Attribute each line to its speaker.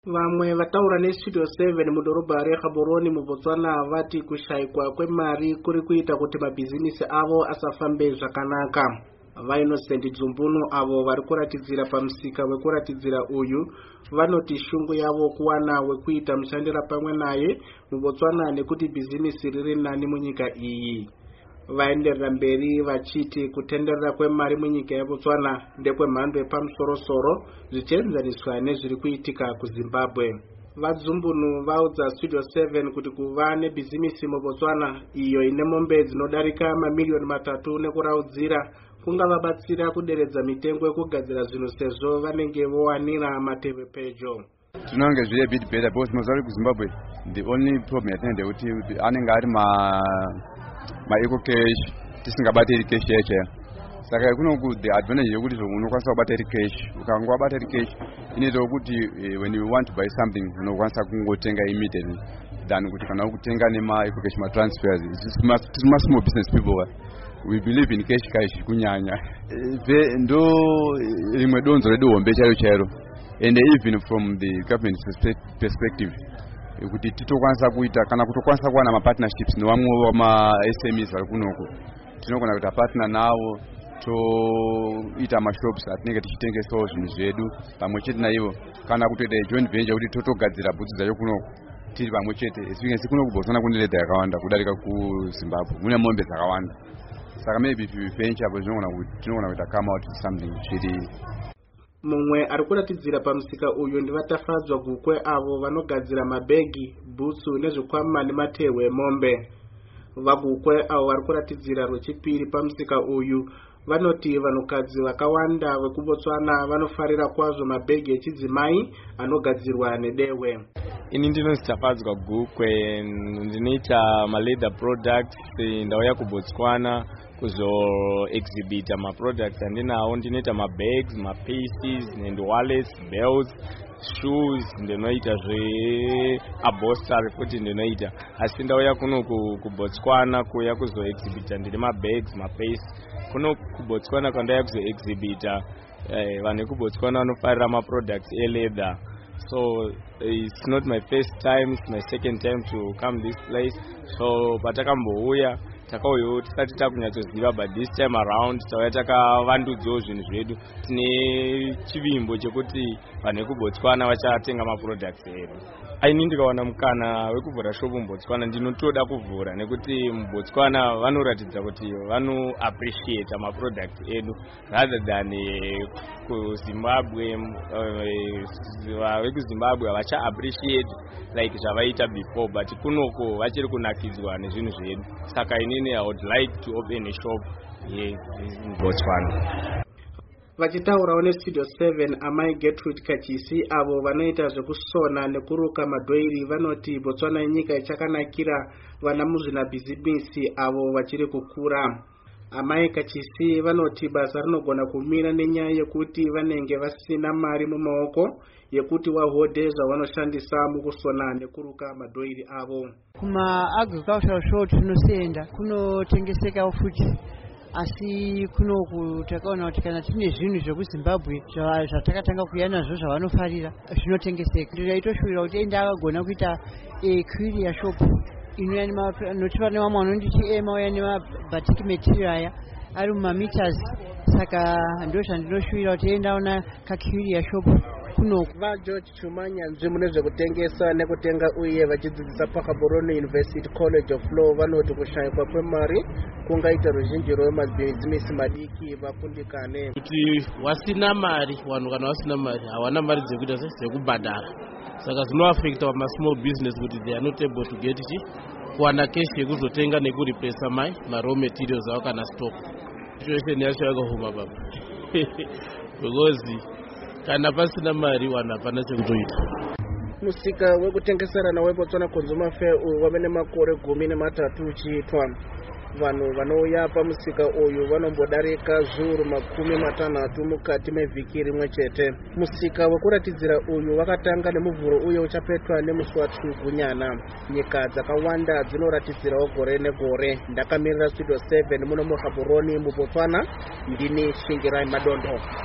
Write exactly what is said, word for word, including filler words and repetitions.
Speaker 1: Vamwe vataura neStudio seven mudhorobha reGaborone muBotswana vati kushaikwa kwemari kuri kuita kuti mabhizinisi avo asafambe zvakanaka. VaInnocent Dzumbunu avo vari kuratidzira pamusika wekuratidzira uyu vanoti shungu yavo kuwana wekuita mushandira pamwe naye muBotswana nekuti bhizinisi riri nani munyika iyi. Vaenderera mberi vachiti kutenderera kwemari munyika yeBotswana ndekwemhando yepamusoro-soro zvichienzaniswa nezviri kuitika kuZimbabwe. VaDzumbunu vaudza Studio seven kuti kuva nebhizinisi muBotswana iyo ine mombe dzinodarika mamiliyoni matatu nekuraudzira kungavabatsira kuderedza mitengo yekugadzira zvinhu sezvo vanenge vowanira matehwe pedyo.
Speaker 2: Tinonge zviri a bit better because mazari kuZimbabwe the only problem yatende kuti anenge ari ma ma eco cash tisingabatiri cash yacho. Saka kuno ku the advantage yekuti unokwanisa kubatira cash ukangwa batira cash inoita kuti when you want to buy something unokwanisa kungotenga immediately than kuti kana ukutenga nema eco cash ma transfers. It's must small business people we believe in cash cash kunyanya ve ndo rimwe donzo redu hombe chairo chairo and even from the government perspective kuti titokwanisa kuita kana kutokwanisa kuwana ma partnerships nevamwe vama S M Es vari kunoko tinogona kuita partner nawo to ita ma shops atinenge tichitengesawo zvinhu zvedu pamwe chete naivo kana kutoita joint venture kuti totogadzira bhutsu dzacho kunoko tiri pamwe chete esikensi kuno kuBotswana kune ledha yakawanda kudarika kuZimbabwe mune mombe dzakawanda. Saka maybe if you venture but tinogona kuita come out with something chiri.
Speaker 1: Mumwe ari kuratidzira pamusika uyu ndivatafadzwa gukwe avo vanogadzira mabhegi, bhutsu nezvikwama nematehwe mombe. Vagukwe avo vari kuratidzira rwechipiri pamusika uyu vanoti vanhukadzi vakawanda vekuBotswana vanofarira kwazvo mabhegi echidzimai anogadzirwa nedehwe.
Speaker 3: Ini ndinozitafadzwa gukwe ndinoita ma leather products ndauya kuBotswana kuzo exhibita ma products andinawo ndinoita ma bags, ma pieces and wallets, belts, shoes ndinoita zve upholstery futi ndinoita asi ndauya kuno kuBotswana kuya kuzo exhibita ndine ma bags, ma pieces kuno kuBotswana kwandauya kuzo exhibita eh, vanhu kuBotswana vanofarira ma products e leather. So it's not my first time, it's my second time to come this place. So patakambouya takauyo tisati takunyatsoziva but this time around tauya takavandudzawo zvinhu zvedu tine chivimbo chekuti vanhu vekuBotswana vachatenga ma products edu. Aini ndikawana mukana wekuvhura shop muBotswana ndinotoda kuvhura nekuti muBotswana vanoratidza kuti vano appreciate ma products edu rather than kuZimbabwe vekuZimbabwe havacha appreciate like zvavaita before but kunoko vachiri kunakidzwa nezvinhu zvedu. Saka inini I would like to open a shop here in Botswana.
Speaker 1: Vachitaurawo neStudio seven amai Gertrude Kachisi avo vanoita zvekusona nekuruka madhoiri vanoti Botswana inyika ichakanakira vana muzvinabhizimisi avo vachiri kukura. Amai Kachisi vanoti basa rinogona kumira nenyaya yekuti vanenge vasina mari mumaoko yekuti wahodhe zvavanoshandisa mukusona nekuruka madhoiri avo.
Speaker 4: Kuma agricultural show tunosenda kunotengeseka futi asi kuno kutakaona kuti kana tine zvinhu zvekuZimbabwe zvatakatanga kuuya nazvo zvavanofarira zvinotengeseka. Ndiraitoshuvira kuti enda akagona kuita equeria shop inoya noti pane vamwe vanonditi emauya nemabatiki material aya ari mumameters. Saka ndo zvandinoshuvira kuti endaona kaqueria shop kuno.
Speaker 1: VaGeorge Chumanya nzvimbo nezvekutengesa nekutenga uye vachidzidzisa paGaborone University College of Law vanoti kushaikwa kwemari kungaita ruzhinji rwemabhizimisi madiki vakundikane.
Speaker 5: Kuti wasina mari vanhu kana vasina mari hawana mari dzekuita dzekubhadhara. Saka zvinoaffecta ma small business kuti they are not able to get it kuwana cash yekuzotenga nekureplace mai ma raw materials avo kana stock. Situation yacho yakahoma baba because kana pasina mari vanhu hapana chekutoita.
Speaker 1: Musika wekutengeserana weBotswana Consumer Fair wave nemakore gumi nematatu uchiitwa. Vanhu vanouya pamusika uyu vanombodarika zviuru makumi matanhatu mukati mevhiki rimwe chete. Musika wekuratidzira uyu wakatanga nemuvhuro uye uchapetwa nemusi waTsvugunyana. Nyika dzakawanda dzinoratidzirawo gore negore. Ndakamirira Studio seven muno muGaborone muBotswana ndini Shingirai Madondo.